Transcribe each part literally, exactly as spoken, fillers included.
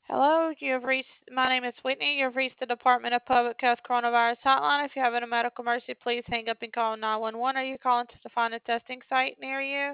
Hello, you have reached, my name is Whitney. You have reached the Department of Public Health Coronavirus Hotline. If you're having a medical emergency, please hang up and call nine one one. Are you calling to find a testing site near you?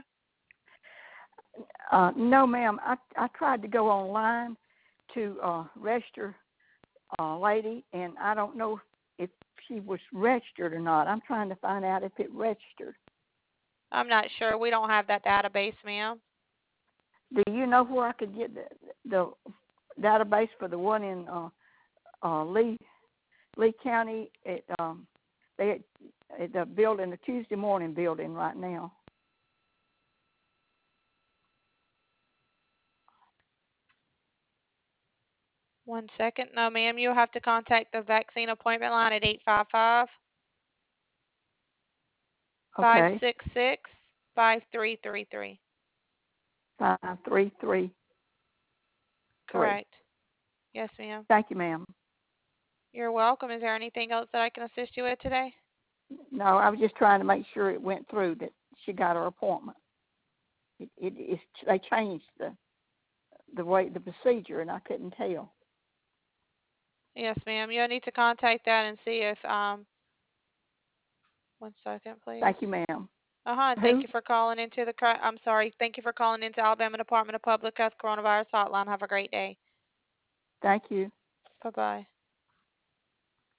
Uh, no, ma'am. I I tried to go online to uh, register a lady, and I don't know if she was registered or not. I'm trying to find out if it registered. I'm not sure. We don't have that database, ma'am. Do you know where I could get the, the database for the one in uh, uh, Lee Lee County? At um, they at the building, the Tuesday morning building, right now. One second. No, ma'am. You'll have to contact the vaccine appointment line at eight five five, five Okay, six six, five three three three. five three three three. Correct. Yes, ma'am. Thank you, ma'am. You're welcome. Is there anything else that I can assist you with today? No, I was just trying to make sure it went through, that she got her appointment. It, it, it's, they changed the the way the procedure, and I couldn't tell. Yes, ma'am. You'll need to contact that and see if um. One second, please. Thank you, ma'am. Uh-huh. Thank Who? you for calling into the, I'm sorry. Thank you for calling into Alabama Department of Public Health Coronavirus Hotline. Have a great day. Thank you. Bye-bye.